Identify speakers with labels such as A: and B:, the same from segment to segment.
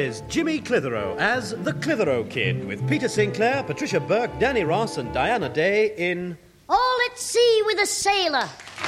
A: is Jimmy Clitheroe as the Clitheroe Kid, with Peter Sinclair, Patricia Burke, Danny Ross and Diana Day in...
B: All at Sea with a Sailor.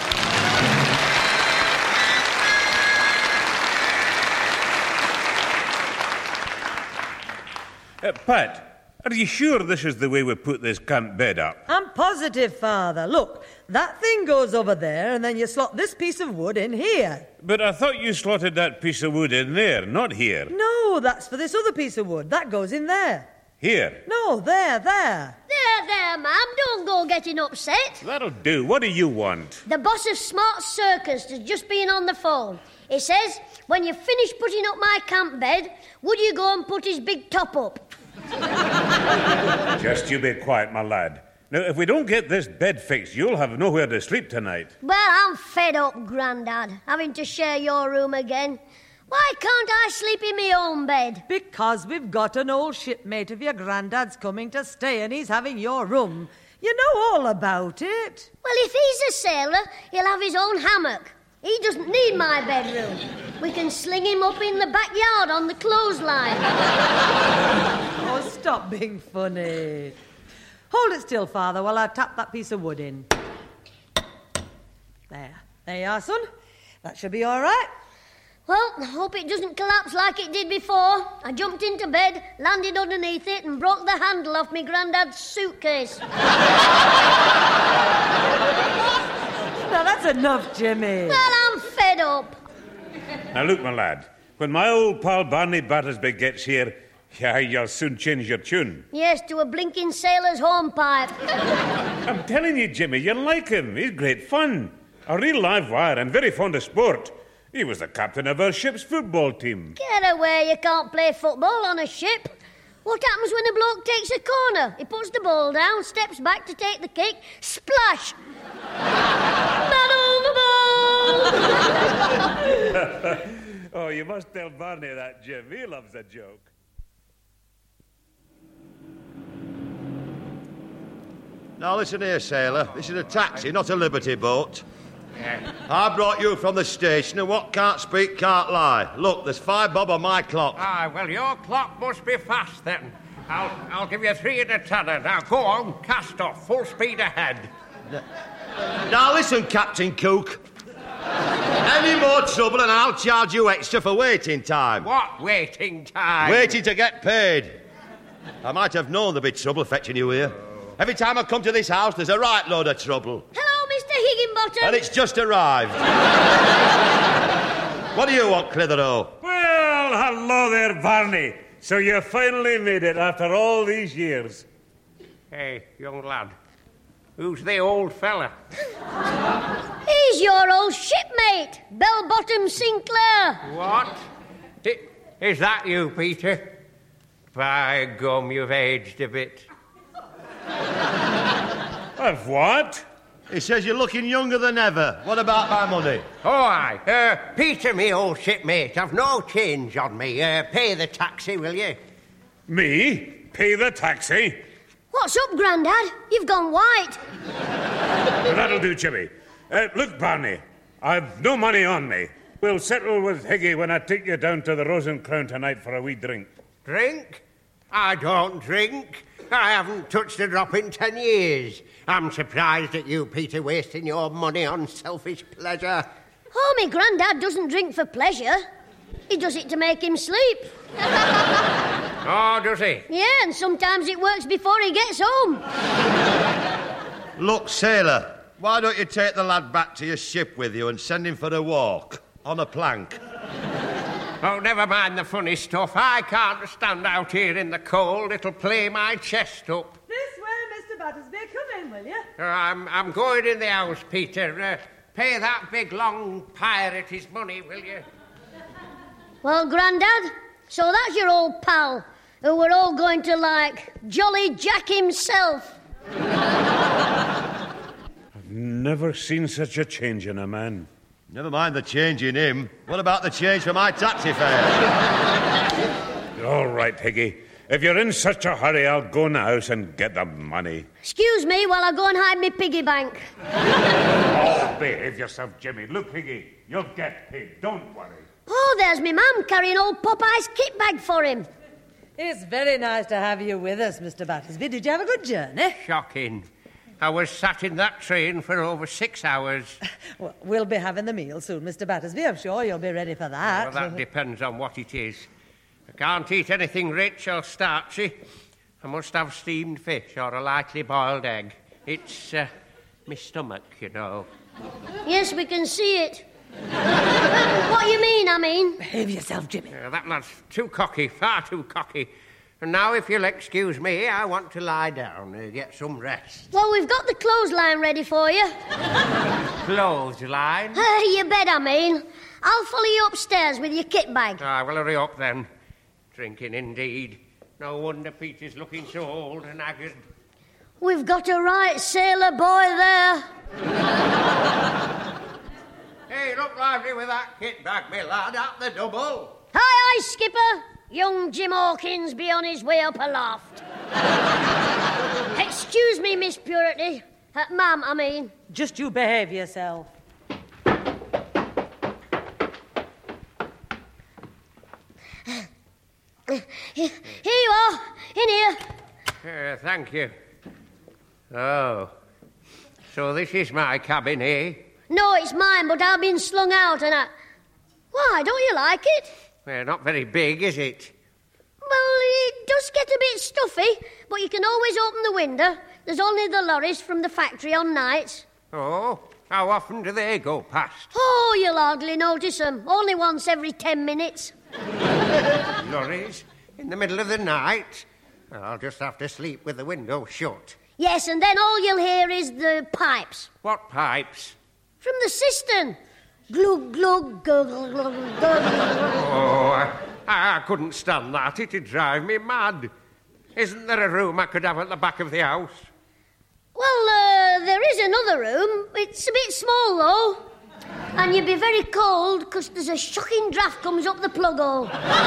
C: Pat, are you sure this is the way we put this camp bed up?
D: I'm positive, Father. Look, that thing goes over there and then you slot this piece of wood in here.
C: But I thought you slotted that piece of wood in there, not here.
D: No, that's for this other piece of wood. That goes in there.
C: Here?
D: No, there.
B: There, ma'am. Don't go getting upset.
C: That'll do. What do you want?
B: The boss of Smart Circus has just been on the phone. He says, when you finish putting up my camp bed, would you go and put his big top up?
C: Just you be quiet, my lad. Now, if we don't get this bed fixed, you'll have nowhere to sleep tonight.
B: Well, I'm fed up, Grandad, having to share your room again. Why can't I sleep in my own bed?
D: Because we've got an old shipmate of your granddad's coming to stay and he's having your room. You know all about it.
B: Well, if he's a sailor, he'll have his own hammock. He doesn't need my bedroom. We can sling him up in the backyard on the clothesline.
D: Oh, stop being funny. Hold it still, Father, while I tap that piece of wood in. There you are, son. That should be all right.
B: Well, I hope it doesn't collapse like it did before. I jumped into bed, landed underneath it, and broke the handle off my granddad's suitcase.
D: Now, that's enough, Jimmy.
B: Well, I'm fed up.
C: Now, look, my lad, when my old pal Barney Battersby gets here, you'll soon change your tune.
B: Yes, to a blinking sailor's hornpipe.
C: I'm telling you, Jimmy, you'll like him. He's great fun. A real live wire and very fond of sport. He was the captain of our ship's football team.
B: Get away, you can't play football on a ship. What happens when a bloke takes a corner? He puts the ball down, steps back to take the kick, splash! Battle the ball!
C: Oh, you must tell Barney that, Jim. He loves a joke.
E: Now listen here, sailor. This is a taxi, not a liberty boat. I brought you from the station, and what can't speak can't lie. Look, there's 5 bob on my clock.
F: Well, your clock must be fast, then. I'll give you 3 at a tanner. Now, go on, cast off, full speed ahead.
E: Now listen, Captain Cook. Any more trouble and I'll charge you extra for waiting time.
F: What waiting time?
E: Waiting to get paid. I might have known there'd be trouble fetching you here. Every time I come to this house, there's a right load of trouble.
B: Hello, Mr. Higginbottom.
E: And it's just arrived. What do you want, Clitheroe?
C: Well, hello there, Barney. So you finally made it after all these years.
F: Hey, young lad, who's the old fella?
B: He's your old shipmate, Bell-Bottom Sinclair.
F: What? Is that you, Peter? By gum, you've aged a bit.
C: Of what?
E: He says you're looking younger than ever. What about my money?
F: Oh, aye. Peter, me old shipmate, I've no change on me. Pay the taxi, will you?
C: Me? Pay the taxi?
B: What's up, Grandad? You've gone white.
C: That'll do, Jimmy. Look, Barney, I've no money on me. We'll settle with Higgy when I take you down to the Rose and Crown tonight for a wee drink.
F: Drink? I don't drink. I haven't touched a drop in 10 years. I'm surprised at you, Peter, wasting your money on selfish pleasure.
B: Oh, my Grandad doesn't drink for pleasure. He does it to make him sleep.
F: Oh, does he?
B: Yeah, and sometimes it works before he gets home.
E: Look, sailor, why don't you take the lad back to your ship with you and send him for a walk on a plank?
F: Oh, never mind the funny stuff. I can't stand out here in the cold. It'll play my chest up.
D: This way, Mr. Battersby. Come in, will you?
F: I'm going in the house, Peter. Pay that big, long pirate his money, will you?
B: Well, Grandad, so that's your old pal, who we're all going to like, Jolly Jack himself.
C: I've never seen such a change in a man.
E: Never mind the change in him. What about the change for my taxi fare?
C: All right, Higgy. If you're in such a hurry, I'll go in the house and get the money.
B: Excuse me while I go and hide my piggy bank.
C: Oh, behave yourself, Jimmy. Look, Higgy, you'll get paid. Don't worry.
B: Oh, there's me mum carrying old Popeye's kit bag for him.
D: It's very nice to have you with us, Mr. Battersby. Did you have a good journey?
F: Shocking. I was sat in that train for over 6 hours.
D: Well, we'll be having the meal soon, Mr. Battersby. I'm sure you'll be ready for that.
F: Well, that depends on what it is. I can't eat anything rich or starchy. I must have steamed fish or a lightly boiled egg. It's my stomach, you know.
B: Yes, we can see it. What you mean, I mean?
D: Behave yourself, Jimmy.
F: That lad's too cocky, far too cocky. And now, if you'll excuse me, I want to lie down and get some rest.
B: Well, we've got the clothesline ready for you.
F: Clothesline?
B: Your bed, I mean. I'll follow you upstairs with your kit bag.
F: Ah, well, hurry up then. Drinking indeed. No wonder Peter's looking so old and haggard.
B: We've got a right sailor boy there.
F: Hey, look lively with that kit bag, me lad, at the double.
B: Aye, aye, skipper. Young Jim Hawkins be on his way up aloft. Excuse me, Miss Purity. Ma'am, I mean.
D: Just you behave yourself.
B: Here you are, in here.
F: Thank you. Oh, so this is my cabin, eh?
B: No, it's mine, but I've been slung out and I... Why, don't you like it?
F: Well, not very big, is it?
B: Well, it does get a bit stuffy, but you can always open the window. There's only the lorries from the factory on nights.
F: Oh, how often do they go past?
B: Oh, you'll hardly notice them. Only once every 10 minutes.
F: Lorries? In the middle of the night? Well, I'll just have to sleep with the window shut.
B: Yes, and then all you'll hear is the pipes.
F: What pipes?
B: From the cistern. Glug, glug, gurgle, glug, gurgle.
F: Oh, I couldn't stand that. It'd drive me mad. Isn't there a room I could have at the back of the house?
B: Well, there is another room. It's a bit small, though. And you'd be very cold, because there's a shocking draught comes up the plug hole.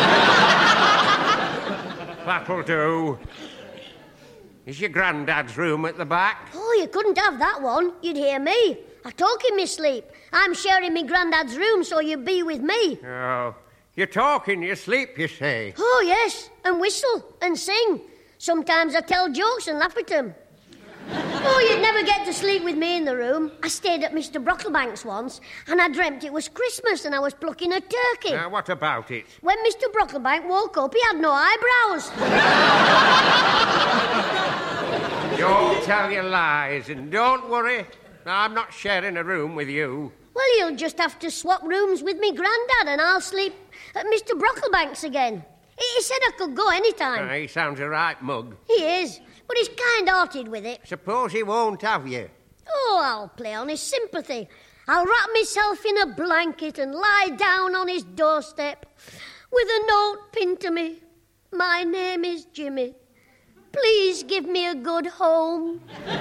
F: That'll do. Is your granddad's room at the back?
B: Oh, you couldn't have that one. You'd hear me. I talk in my sleep. I'm sharing my granddad's room, so you'd be with me.
F: Oh, you talk in your sleep, you say?
B: Oh, yes, and whistle and sing. Sometimes I tell jokes and laugh at them. Oh, you'd never get to sleep with me in the room. I stayed at Mr. Brocklebank's once, and I dreamt it was Christmas and I was plucking a turkey.
F: Now, what about it?
B: When Mr. Brocklebank woke up, he had no eyebrows.
F: Don't tell your lies, and don't worry. I'm not sharing a room with you.
B: Well, you'll just have to swap rooms with me granddad, and I'll sleep at Mr. Brocklebank's again. He said I could go any time.
F: He sounds a right mug.
B: He is, but he's kind-hearted with it.
F: Suppose he won't have you?
B: Oh, I'll play on his sympathy. I'll wrap myself in a blanket and lie down on his doorstep with a note pinned to me. My name is Jimmy. Please give me a good home.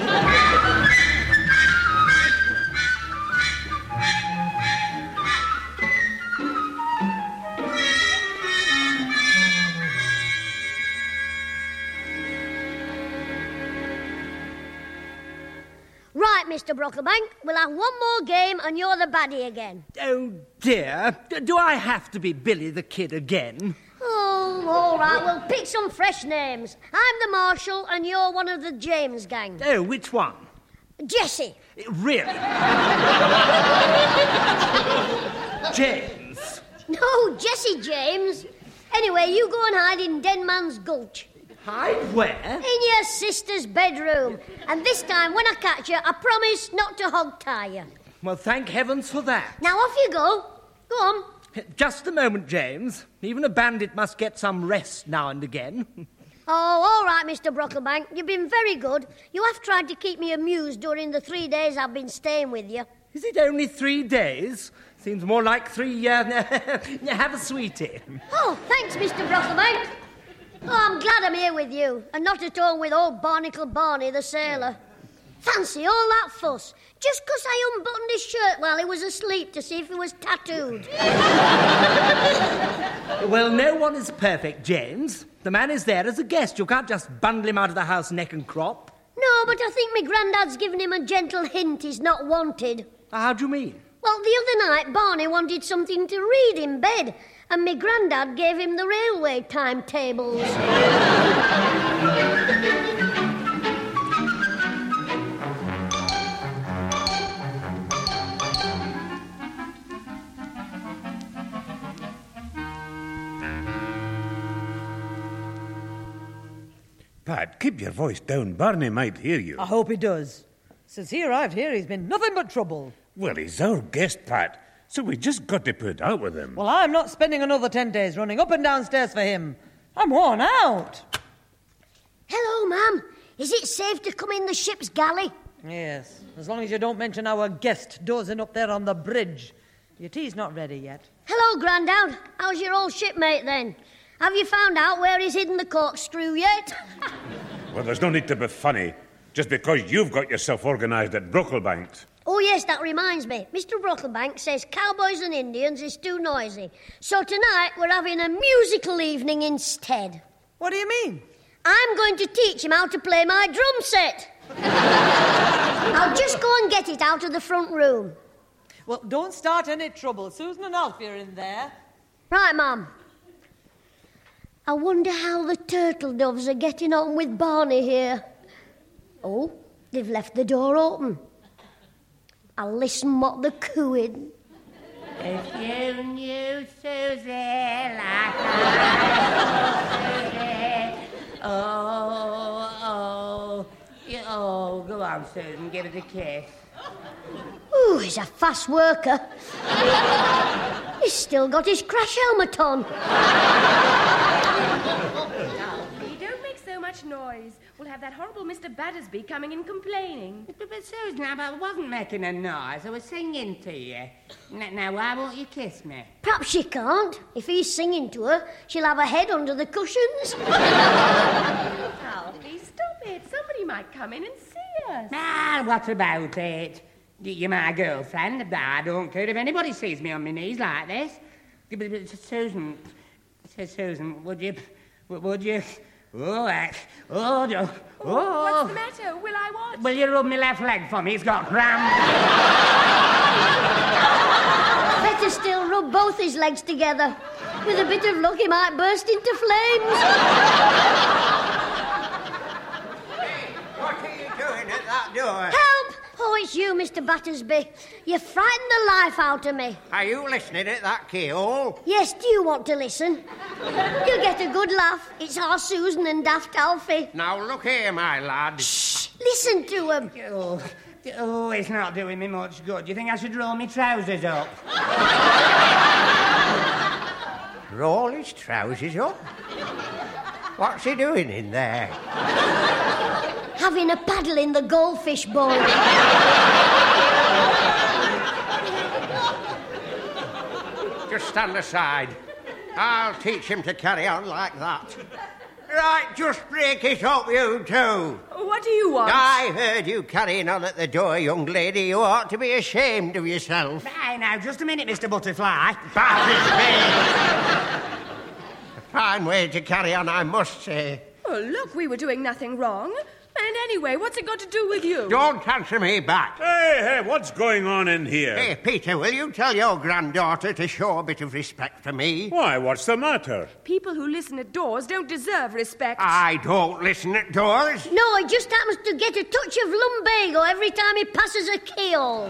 B: Right, Mr. Brocklebank, we'll have one more game and you're the baddie again.
G: Oh, dear. Do I have to be Billy the Kid again?
B: Oh, all right, we'll pick some fresh names. I'm the Marshal and you're one of the James gang.
G: Oh, which one?
B: Jesse.
G: Really? James?
B: No, Jesse James. Anyway, you go and hide in Denman's Gulch.
G: Hide where?
B: In your sister's bedroom. And this time, when I catch you, I promise not to hog-tie you.
G: Well, thank heavens for that.
B: Now, off you go. Go on.
G: Just a moment, James. Even a bandit must get some rest now and again.
B: Oh, all right, Mr. Brocklebank. You've been very good. You have tried to keep me amused during the 3 days I've been staying with you.
G: Is it only 3 days? Seems more like 3, have a sweetie.
B: Oh, thanks, Mr. Brocklebank. Oh, I'm glad I'm here with you, and not at home with old Barnacle Barney, the sailor. Fancy all that fuss, just 'cause I unbuttoned his shirt while he was asleep to see if he was tattooed.
G: Well, no one is perfect, James. The man is there as a guest. You can't just bundle him out of the house neck and crop.
B: No, but I think my granddad's given him a gentle hint he's not wanted.
G: How do you mean?
B: Well, the other night, Barney wanted something to read in bed, and my grandad gave him the railway timetables.
C: Pat, keep your voice down. Barney might hear you.
D: I hope he does. Since he arrived here, he's been nothing but trouble.
C: Well, he's our guest, Pat, so we just got to put out with him.
D: Well, I'm not spending another 10 days running up and down stairs for him. I'm worn out.
B: Hello, ma'am. Is it safe to come in the ship's galley?
D: Yes, as long as you don't mention our guest dozing up there on the bridge. Your tea's not ready yet.
B: Hello, Grandad. How's your old shipmate, then? Have you found out where he's hidden the corkscrew yet?
C: Well, there's no need to be funny, just because you've got yourself organised at Brocklebank.
B: Oh, yes, that reminds me. Mr. Brocklebank says cowboys and Indians is too noisy. So tonight we're having a musical evening instead.
D: What do you mean?
B: I'm going to teach him how to play my drum set. I'll just go and get it out of the front room.
D: Well, don't start any trouble. Susan and Alfie are in there.
B: Right, Mum. I wonder how the turtle doves are getting on with Barney here. Oh, they've left the door open. I'll listen what they're cooing.
H: If you knew Susie like I know Susie. Oh, go on, Susan, give it a kiss.
B: Ooh, he's a fast worker. He's still got his crash helmet on.
I: Alfie, don't make so much noise. We'll have that horrible Mr. Battersby coming in complaining.
H: But Susan, I wasn't making a noise. I was singing to you. Now, why won't you kiss me?
B: Perhaps she can't. If he's singing to her, she'll have her head under the cushions.
I: Alfie, stop it. Somebody might come in and see us.
H: Ah, what about it? You're my girlfriend. I don't care if anybody sees me on my knees like this. But Susan, would you?
I: What's the matter? Will I what?
H: Will you rub my left leg for me? It's got cramp.
B: Better still rub both his legs together. With a bit of luck, he might burst into flames.
F: Hey, what are you doing at that door?
B: Help! Oh, it's you, Mr. Battersby. You frightened the life out of me.
F: Are you listening at that keyhole?
B: Yes, do you want to listen? You'll get a good laugh. It's our Susan and Daft Alfie.
F: Now, look here, my lad.
B: Shh! Listen to him.
H: Oh, it's not doing me much good. Do you think I should roll my trousers up?
F: Roll his trousers up? What's he doing in there?
B: Having a paddle in the goldfish bowl.
F: Just stand aside. I'll teach him to carry on like that. Right, just break it up, you two.
I: What do you want?
F: I heard you carrying on at the door, young lady. You ought to be ashamed of yourself.
H: Aye, now, just a minute, Mr. Butterfly.
F: Battersby! A fine way to carry on, I must say.
I: Oh, look, we were doing nothing wrong. And anyway, what's it got to do with you?
F: Don't answer me back.
C: Hey, what's going on in here?
F: Hey, Peter, will you tell your granddaughter to show a bit of respect for me?
C: Why, what's the matter?
I: People who listen at doors don't deserve respect.
F: I don't listen at doors.
B: No, he just happens to get a touch of lumbago every time he passes a keyhole.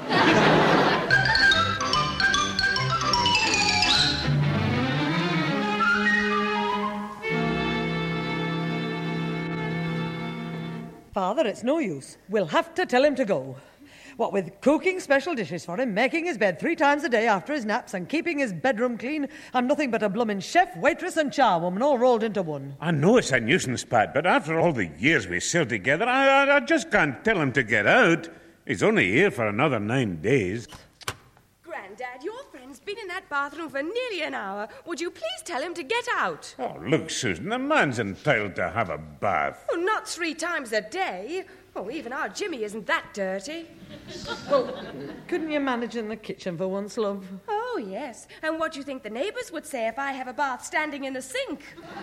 D: Father, it's no use. We'll have to tell him to go. What with cooking special dishes for him, making his bed 3 times a day after his naps, and keeping his bedroom clean, and nothing but a bloomin' chef, waitress and charwoman all rolled into one.
C: I know it's a nuisance, Pat, but after all the years we sailed together, I just can't tell him to get out. He's only here for another 9 days.
I: Grandad, your friend's been in that bathroom for nearly an hour. Would you please tell him to get out?
C: Oh, look, Susan, the man's entitled to have a bath.
I: Oh, not 3 times a day. Oh, even our Jimmy isn't that dirty.
D: Well, couldn't you manage in the kitchen for once, love?
I: Oh, yes. And what do you think the neighbours would say if I have a bath standing in the sink?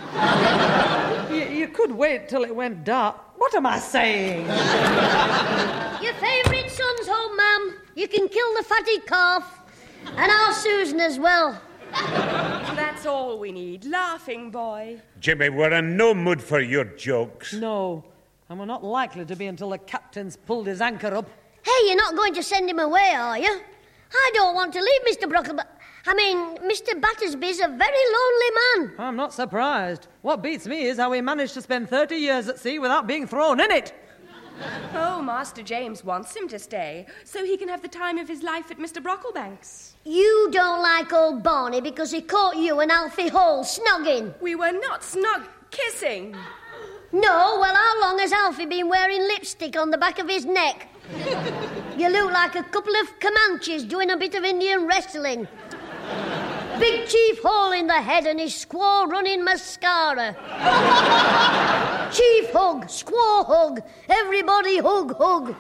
D: You could wait till it went dark. What am I saying?
B: Your favourite son's home, ma'am. You can kill the fatty calf. And our Susan as well.
I: That's all we need. Laughing boy.
C: Jimmy, we're in no mood for your jokes.
D: No, and we're not likely to be until the captain's pulled his anchor up.
B: Hey, you're not going to send him away, are you? I don't want to leave Mr. Mr. Battersby's a very lonely man.
D: I'm not surprised. What beats me is how he managed to spend 30 years at sea without being thrown in it.
I: Oh, Master James wants him to stay, so he can have the time of his life at Mr. Brocklebank's.
B: You don't like old Barney because he caught you and Alfie Hall snogging.
I: We were not kissing.
B: No, well, how long has Alfie been wearing lipstick on the back of his neck? You look like a couple of Comanches doing a bit of Indian wrestling. Big Chief Hall in the head and his squaw running mascara. Chief hug, squaw hug, everybody hug.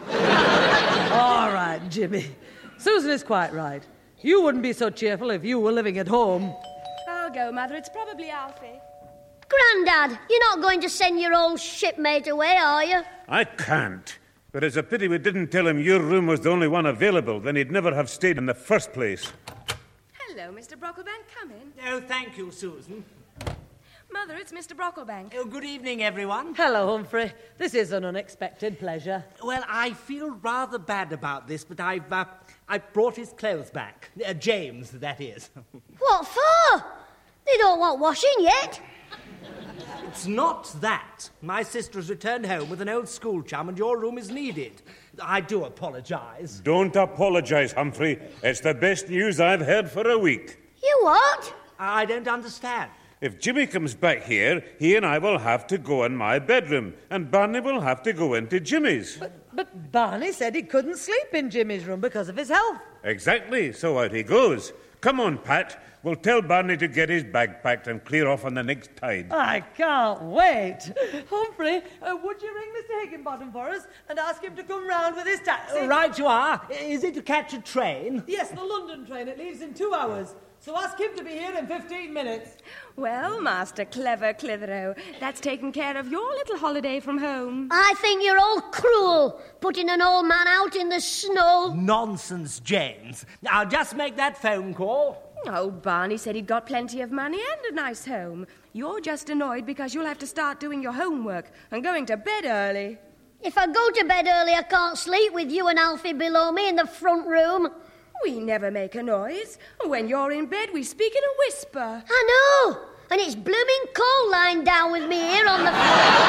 D: All right, Jimmy. Susan is quite right. You wouldn't be so cheerful if you were living at home.
I: I'll go, Mother. It's probably Alfie.
B: Grandad, you're not going to send your old shipmate away, are you?
C: I can't. But it's a pity we didn't tell him your room was the only one available. Then he'd never have stayed in the first place.
I: Hello, Mr. Brocklebank. Come in.
G: Oh, thank you, Susan.
I: Mother, it's Mr. Brocklebank.
G: Oh, good evening, everyone.
D: Hello, Humphrey. This is an unexpected pleasure.
G: Well, I feel rather bad about this, but I've brought his clothes back. James, that is.
B: What for? They don't want washing yet.
G: It's not that. My sister has returned home with an old school chum and your room is needed. I do apologise.
C: Don't apologise, Humphrey. It's the best news I've heard for a week.
B: You what?
G: I don't understand.
C: If Jimmy comes back here, he and I will have to go in my bedroom, and Barney will have to go into Jimmy's.
D: But Barney said he couldn't sleep in Jimmy's room because of his health.
C: Exactly, so out he goes. Come on, Pat. We'll tell Barney to get his bag packed and clear off on the next tide.
D: I can't wait. Humphrey, would you ring Mr. Higginbottom for us and ask him to come round with his taxi?
G: Right you are. Is it to catch a train?
D: Yes, the London train. It leaves in 2 hours. So ask him to be here in 15 minutes.
I: Well, Master Clever Clitheroe, that's taken care of your little holiday from home.
B: I think you're all cruel, putting an old man out in the snow.
G: Nonsense, James. I'll just make that phone call.
I: Oh, Barney said he'd got plenty of money and a nice home. You're just annoyed because you'll have to start doing your homework and going to bed early.
B: If I go to bed early, I can't sleep with you and Alfie below me in the front room.
I: We never make a noise. When you're in bed, we speak in a whisper.
B: I know. And it's blooming cold lying down with me here on the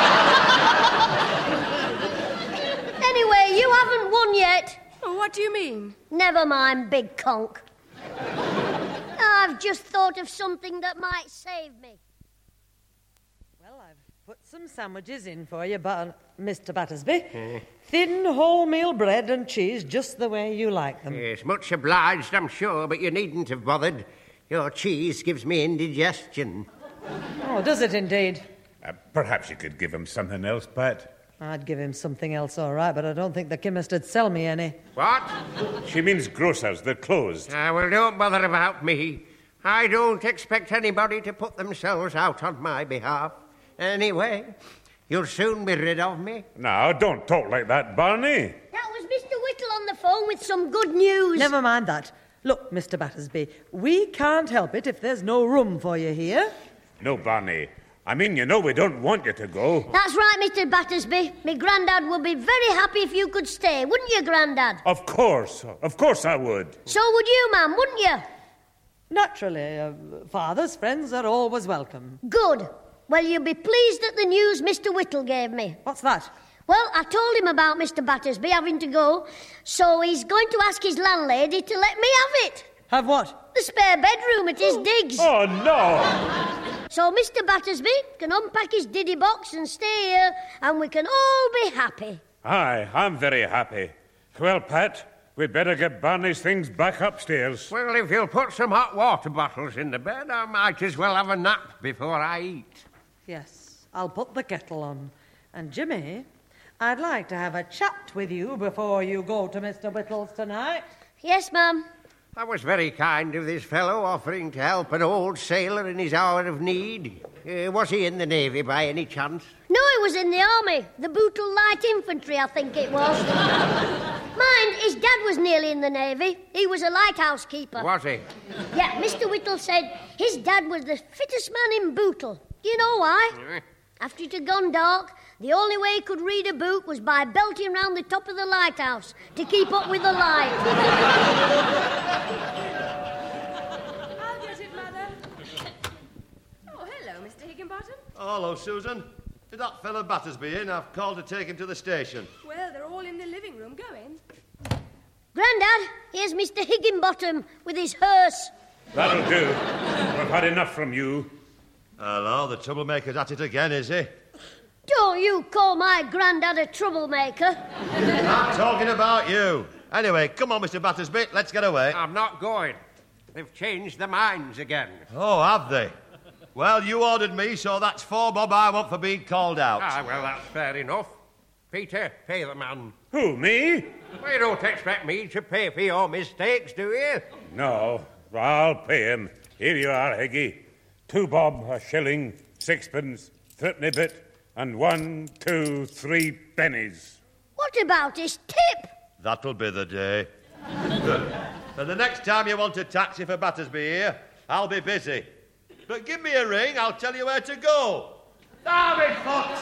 B: floor. Anyway, you haven't won yet.
I: What do you mean?
B: Never mind, big conk. I've just thought of something that might save me.
D: Well, I've put some sandwiches in for you, Mr. Battersby. Thin wholemeal bread and cheese, just the way you like them.
F: Yes, much obliged, I'm sure, but you needn't have bothered. Your cheese gives me indigestion.
D: Oh, does it indeed?
C: Perhaps you could give him something else, Pat.
D: I'd give him something else, all right, but I don't think the chemist would sell me any.
F: What?
C: She means grocers. They're closed.
F: Well, don't bother about me. I don't expect anybody to put themselves out on my behalf. Anyway, you'll soon be rid of me.
C: Now, don't talk like that, Barney.
B: That was Mr. Whittle on the phone with some good news.
D: Never mind that. Look, Mr. Battersby, we can't help it if there's no room for you here.
C: No, Barney. I mean, you know we don't want you to go.
B: That's right, Mr. Battersby. Me Grandad would be very happy if you could stay, wouldn't you, Grandad?
C: Of course I would.
B: So would you, ma'am, wouldn't you?
D: Naturally, Father's friends are always welcome.
B: Good. Well, you'll be pleased at the news Mr. Whittle gave me.
D: What's that?
B: Well, I told him about Mr. Battersby having to go, so he's going to ask his landlady to let me have it.
D: Have what?
B: The spare bedroom at his digs.
C: Oh, no!
B: So Mr. Battersby can unpack his diddy box and stay here, and we can all be happy.
C: Aye, I'm very happy. Well, Pat, we'd better get Barney's things back upstairs.
F: Well, if you'll put some hot water bottles in the bed, I might as well have a nap before I eat.
D: Yes, I'll put the kettle on. And Jimmy, I'd like to have a chat with you before you go to Mr. Whittle's tonight.
B: Yes, ma'am.
F: That was very kind of this fellow, offering to help an old sailor in his hour of need. Was he in the Navy by any chance?
B: No, he was in the Army. The Bootle Light Infantry, I think it was. Mind, his dad was nearly in the Navy. He He was a lighthouse keeper.
F: Was he?
B: Yeah, Mr. Whittle said his dad was the fittest man in Bootle. Do you know why? After it had gone dark, the only way he could read a book was by belting round the top of the lighthouse to keep up with the light.
I: I'll get it, Mother. Oh, hello, Mr. Higginbottom.
E: Oh, hello, Susan. Is that fella Battersby in? I've called to take him to the station.
I: Well, they're all in the living room. Go in.
B: Grandad, here's Mr. Higginbottom with his hearse.
C: That'll do. We've had enough from you.
E: Hello, the troublemaker's at it again, is he?
B: Don't you call my granddad a troublemaker.
E: I'm talking about you. Anyway, come on, Mr. Battersby, let's get away.
F: I'm not going. They've changed their minds again.
E: Oh, have they? Well, you ordered me, so that's 4 bob I want for being called out.
F: Ah, well, that's fair enough. Peter, pay the man.
C: Who, me?
F: Well, you don't expect me to pay for your mistakes, do you?
C: No, I'll pay him. Here you are, Higgy. 2 bob, a shilling, 6pence, threepenny bit, and 1, 2, 3 pennies.
B: What about his tip?
E: That'll be the day. Good. And the next time you want a taxi for Battersby here, I'll be busy. But give me a ring, I'll tell you where to go. David Fox!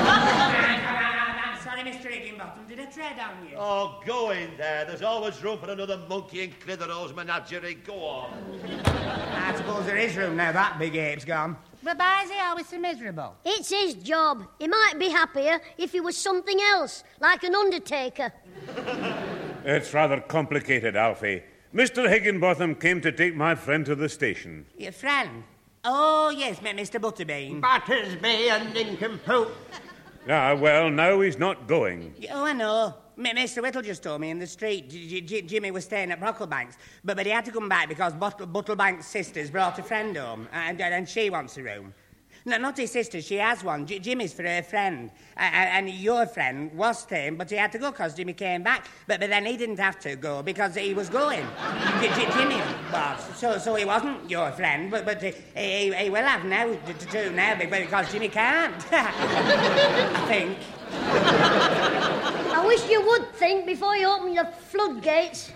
H: I'm sorry, Mr. Higginbottom. Did I tread on you?
E: Oh, go in there. There's always room for another monkey in Clitheroe's menagerie. Go on.
H: I suppose there is room now that big ape's gone. But why is he always so miserable?
B: It's his job. He might be happier if he was something else, like an undertaker.
C: It's rather complicated, Alfie. Mr. Higginbotham came to take my friend to the station.
H: Your friend? Oh, yes, Mr. Butterbean.
F: Battersby and nincompoop.
C: Ah, well, now he's not going.
H: Oh, I know. Mr. Whittle just told me in the street Jimmy was staying at Brocklebank's, but he had to come back because Buttlebank's sisters brought a friend home, and she wants a room. No, not his sister, she has one. Jimmy's for her friend. And your friend was staying, but he had to go because Jimmy came back. But then he didn't have to go because he was going. Jimmy was. So he wasn't your friend, but he will have now to do now because Jimmy can't. I think.
B: I wish you would think before you open your floodgates.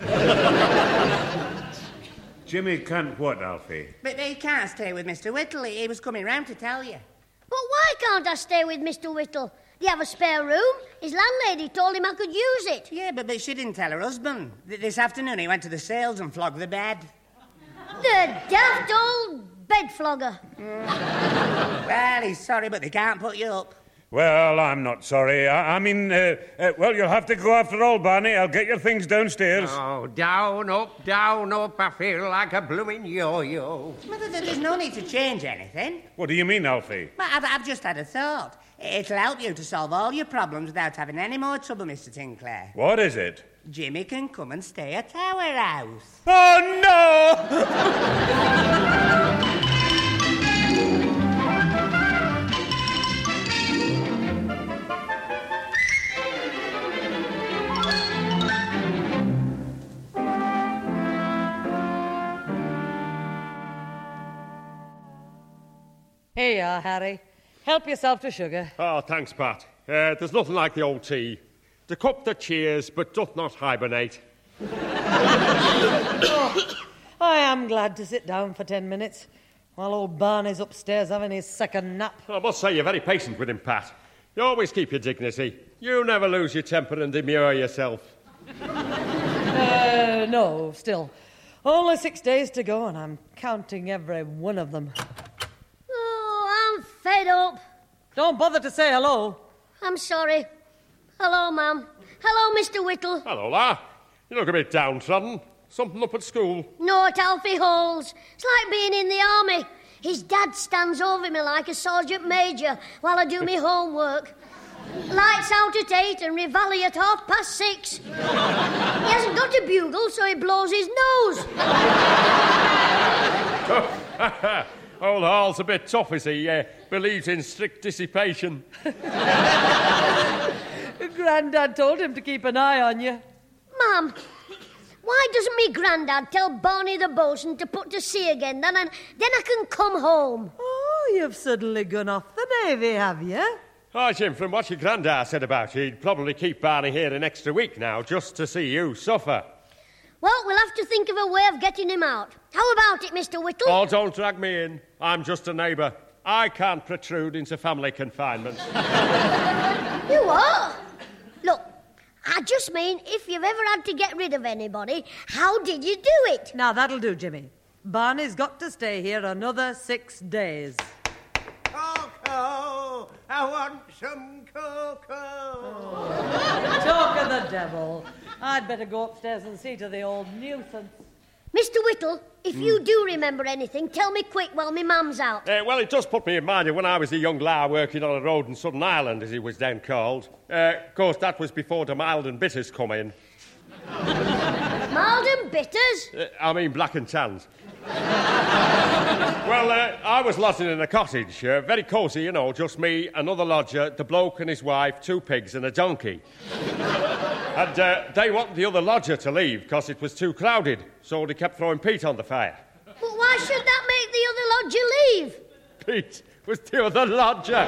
C: Jimmy can't what, Alfie?
H: But he can't stay with Mr. Whittle. He was coming round to tell you.
B: But why can't I stay with Mr. Whittle? Do you have a spare room? His landlady told him I could use it.
H: Yeah, but she didn't tell her husband. This afternoon he went to the sales and flogged the bed.
B: The daft old bed flogger.
H: Well, he's sorry, but they can't put you up.
C: Well, I'm not sorry. I mean, well, you'll have to go after all, Barney. I'll get your things downstairs.
F: Oh, down, up. I feel like a blooming yo-yo.
H: Well, there's no need to change anything.
C: What do you mean, Alfie?
H: Well, I've just had a thought. It'll help you to solve all your problems without having any more trouble, Mr. Sinclair.
C: What is it?
H: Jimmy can come and stay at our house.
C: Oh, no!
D: Here you are, Harry. Help yourself to sugar.
J: Oh, thanks, Pat. There's nothing like the old tea. The cup that cheers, but doth not hibernate.
D: I am glad to sit down for 10 minutes while old Barney's upstairs having his second nap.
J: I must say you're very patient with him, Pat. You always keep your dignity. You never lose your temper and demur yourself.
D: No, still. Only 6 days to go, and I'm counting every one of them.
B: Oh, I'm fed up.
D: Don't bother to say hello.
B: I'm sorry. Hello, Mum. Hello, Mr. Whittle.
J: Hello, La. You look a bit downtrodden. Something up at school?
B: No, at Alfie Hall's. It's like being in the army. His dad stands over me like a sergeant major while I do my homework. Lights out at 8 and reveille at 6:30. He hasn't got a bugle, so he blows his nose.
J: Old Hall's a bit tough, is he? Believes in strict dissipation.
D: Grandad told him to keep an eye on you.
B: Mum, why doesn't me Grandad tell Barney the bosun to put to sea again, then I can come home?
D: Oh, you've suddenly gone off the Navy, have you?
J: Oh, Jim, from what your granddad said about you, he'd probably keep Barney here an extra week now just to see you suffer.
B: Well, we'll have to think of a way of getting him out. How about it, Mr. Whittle?
J: Oh, don't drag me in. I'm just a neighbour. I can't protrude into family confinement.
B: You are? Look, I just mean, if you've ever had to get rid of anybody, how did you do it?
D: Now, that'll do, Jimmy. Barney's got to stay here another 6 days.
F: Cocoa! I want some cocoa!
D: Talk of the devil. I'd better go upstairs and see to the old nuisance.
B: Mr. Whittle, if you do remember anything, tell me quick while my mum's out.
J: Well, it does put me in mind of when I was a young lad working on a road in Southern Ireland, as it was then called. Of course, that was before the mild and bitters come in.
B: Mild and bitters?
J: I mean black and tans. Well, I was lodging in a cottage, very cosy, you know, just me, another lodger, the bloke and his wife, 2 pigs and a donkey. And they wanted the other lodger to leave because it was too crowded, so they kept throwing peat on the fire.
B: But why should that make the other lodger leave?
J: Pete was the other lodger.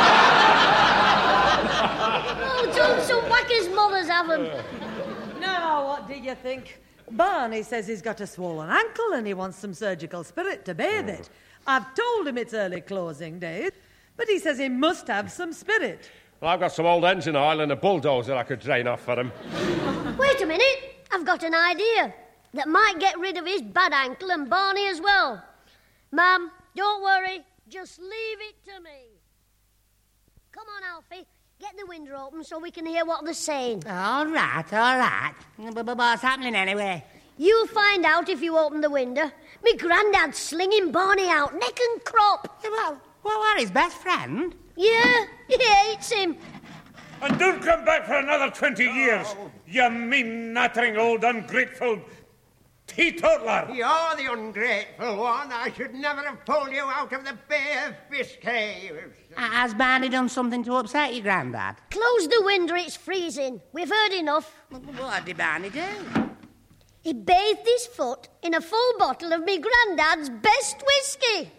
B: Oh, don't some whackers mothers have 'em.
D: Now, what do you think? Barney says he's got a swollen ankle and he wants some surgical spirit to bathe it. I've told him it's early closing day, but he says he must have some spirit.
J: Well, I've got some old engine oil and a bulldozer I could drain off for him.
B: Wait a minute. I've got an idea that might get rid of his bad ankle and Barney as well. Ma'am, don't worry. Just leave it to me. Come on, Alfie. Get the window open so we can hear what they're saying.
H: All right. But what's happening anyway?
B: You'll find out if you open the window. Me granddad's slinging Barney out, neck and crop.
H: Well, what, his best friend?
B: Yeah, he hates him.
C: And don't come back for another 20 years, you mean, nattering old ungrateful teetotaler.
F: You're the ungrateful one. I should never have pulled you out of the Bay of Biscay.
H: Has Barney done something to upset you, Grandad?
B: Close the window, it's freezing. We've heard enough.
H: What did Barney do?
B: He bathed his foot in a full bottle of me granddad's best whiskey.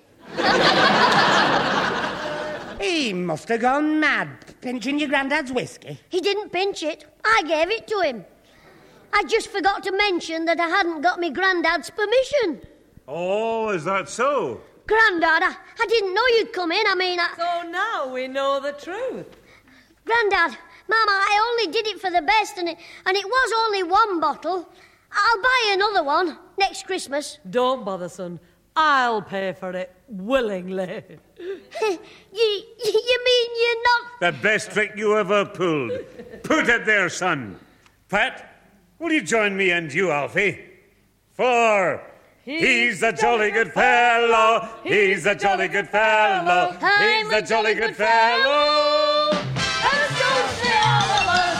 H: He must have gone mad, pinching your granddad's whiskey.
B: He didn't pinch it. I gave it to him. I just forgot to mention that I hadn't got me granddad's permission.
C: Oh, is that so?
B: Grandad, I didn't know you'd come in.
D: So now we know the truth.
B: Grandad, Mama, I only did it for the best, and it was only 1 bottle. I'll buy another one next Christmas.
D: Don't bother, son. I'll pay for it willingly.
B: You mean you're not...
C: The best trick you ever pulled. Put it there, son. Pat, will you join me and you, Alfie? For he's a jolly good fellow. He's a jolly good fellow. He's a jolly good fellow.
B: And so say all of us.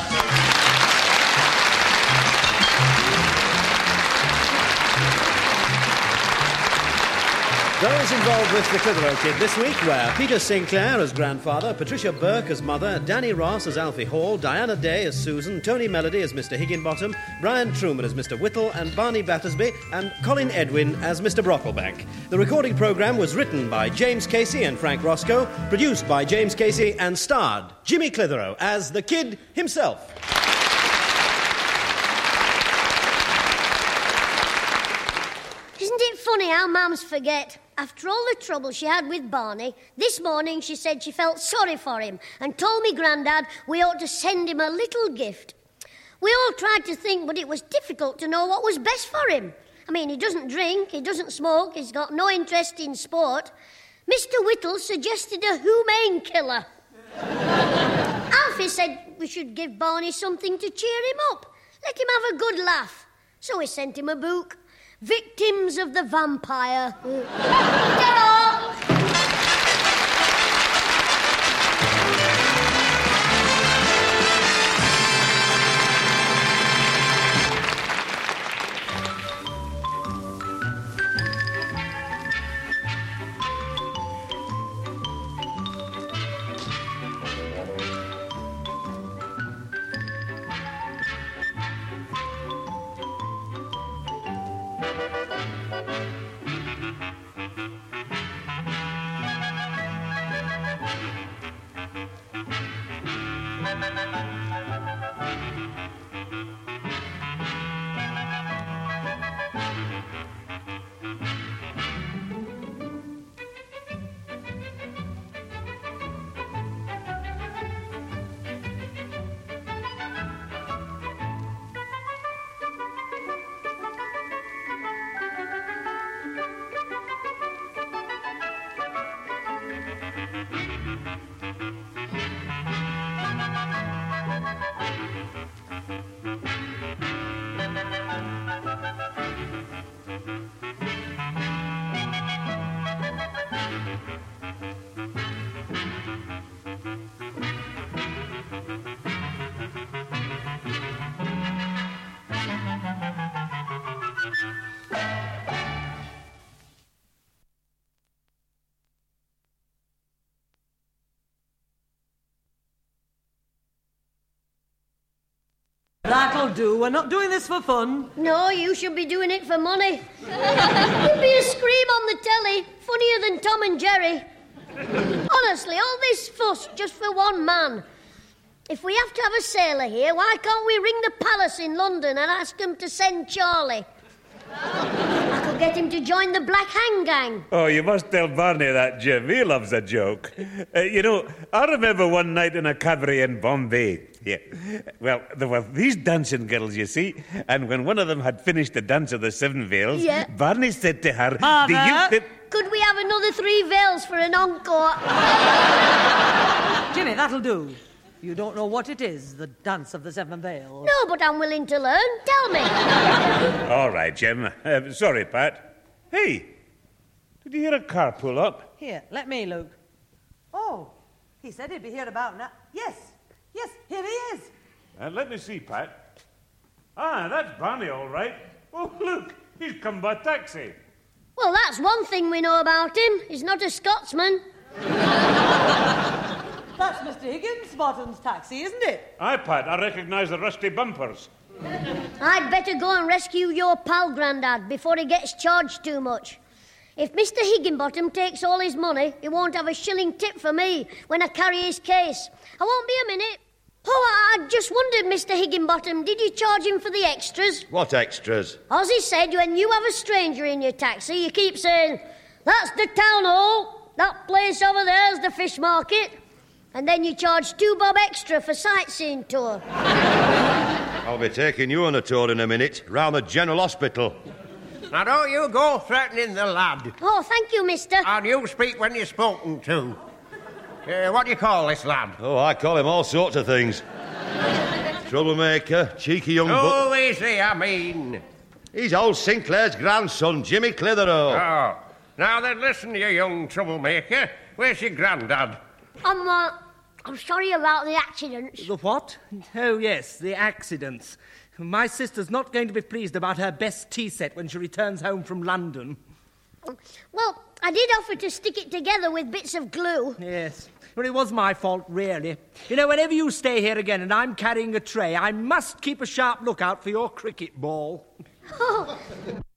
A: Those involved with The Clitheroe Kid this week were Peter Sinclair as grandfather, Patricia Burke as mother, Danny Ross as Alfie Hall, Diana Day as Susan, Tony Melody as Mr. Higginbottom, Brian Truman as Mr. Whittle, and Barney Battersby, and Colin Edwin as Mr. Brocklebank. The recording programme was written by James Casey and Frank Roscoe, produced by James Casey, and starred Jimmy Clitheroe as the Kid himself.
B: Isn't it funny how mums forget? After all the trouble she had with Barney, this morning she said she felt sorry for him and told me Grandad we ought to send him a little gift. We all tried to think, but it was difficult to know what was best for him. I mean, he doesn't drink, he doesn't smoke, he's got no interest in sport. Mr. Whittle suggested a humane killer. Alfie said we should give Barney something to cheer him up. Let him have a good laugh. So we sent him a book. Victims of the Vampire. Ta-da!
D: That'll do. We're not doing this for fun.
B: No, you should be doing it for money. It'd be a scream on the telly, funnier than Tom and Jerry. Honestly, all this fuss just for one man. If we have to have a sailor here, why can't we ring the palace in London and ask them to send Charlie? I could get him to join the Black Hand Gang.
C: Oh, you must tell Barney that, Jim. He loves a joke. I remember one night in a cabaret in Bombay. Yeah. Well, there were these dancing girls, you see, and when one of them had finished the dance of the 7 Veils, Barney said to her,
D: Mother.
C: "Do you think..."
B: Could we have another 3 veils for an encore?
D: Jimmy, that'll do. You don't know what it is, the dance of the 7 Veils.
B: No, but I'm willing to learn. Tell me.
C: All right, Jim. Sorry, Pat. Hey, did you hear a car pull up?
D: Here, let me, Luke. Oh, he said he'd be here about now. Yes, here he is.
C: Let me see, Pat. Ah, that's Barney, all right. Oh, look, he's come by taxi.
B: Well, that's one thing we know about him. He's not a Scotsman.
D: That's Mr. Higginsbottom's taxi, isn't it?
C: Aye, Pat, I recognise the rusty bumpers.
B: I'd better go and rescue your pal, Grandad, before he gets charged too much. If Mr. Higginbottom takes all his money, he won't have a shilling tip for me when I carry his case. I won't be a minute. Oh, I just wondered, Mr. Higginbottom, did you charge him for the extras?
E: What extras?
B: As he said, when you have a stranger in your taxi, you keep saying, "That's the town hall, that place over there's the fish market." And then you charge 2 bob extra for sightseeing tour.
E: I'll be taking you on a tour in a minute, round the General Hospital.
F: Now, don't you go threatening the lad.
B: Oh, thank you, mister.
F: And you speak when you're spoken to. What do you call this lad?
E: Oh, I call him all sorts of things. Troublemaker, cheeky young
F: Who is he, I mean?
E: He's old Sinclair's grandson, Jimmy Clitheroe.
F: Oh. Now then, listen, you young troublemaker. Where's your granddad?
B: I'm sorry about the accidents.
G: The what? Oh, yes, the accidents. My sister's not going to be pleased about her best tea set when she returns home from London.
B: Well, I did offer to stick it together with bits of glue.
G: Yes, but it was my fault, really. You know, whenever you stay here again and I'm carrying a tray, I must keep a sharp lookout for your cricket ball.
B: Oh,